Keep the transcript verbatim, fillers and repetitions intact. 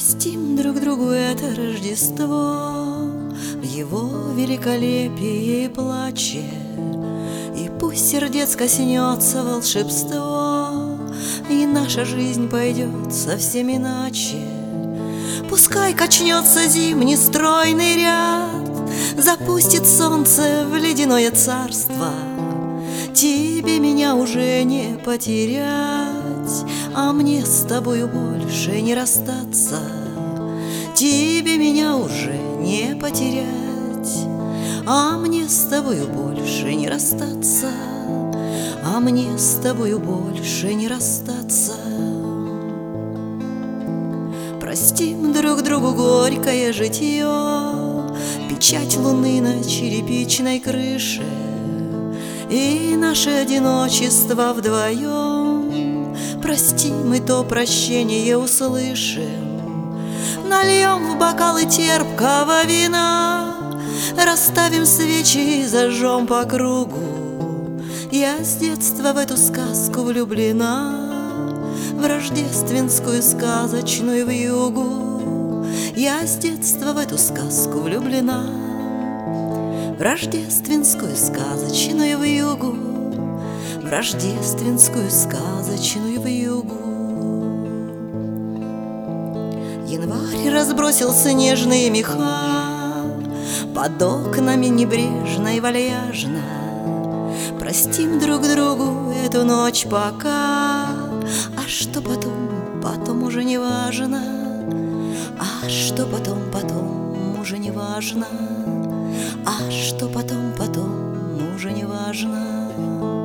Простим друг другу это Рождество в его великолепии и плаче, и пусть сердец коснется волшебство, и наша жизнь пойдет совсем иначе. Пускай качнется зимний стройный ряд, запустит солнце в ледяное царство. Тебе меня уже не потерять, а мне с тобою больше не расстаться. Тебе меня уже не потерять, а мне с тобою больше не расстаться, а мне с тобою больше не расстаться. Простим друг другу горькое житье, печать луны на черепичной крыше, и наше одиночество вдвоем. Простим и то прощение услышим. Нальем в бокалы терпкого вина, расставим свечи и зажжем по кругу. Я с детства в эту сказку влюблена, в рождественскую сказочную вьюгу. Я с детства в эту сказку влюблена, в рождественскую сказочную вьюгу, в рождественскую сказочную вьюгу. Январь разбросил снежные меха под окнами небрежно и вальяжно. Простим друг другу эту ночь пока, а что потом, потом уже не важно. А что потом, потом уже не важно. А что потом, потом уже не важно.